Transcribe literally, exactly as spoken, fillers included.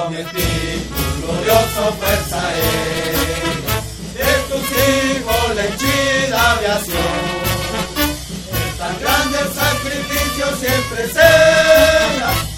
con el título glorioso fuerza es. De tus hijos la henchida aviación, es tan grande el sacrificio siempre será.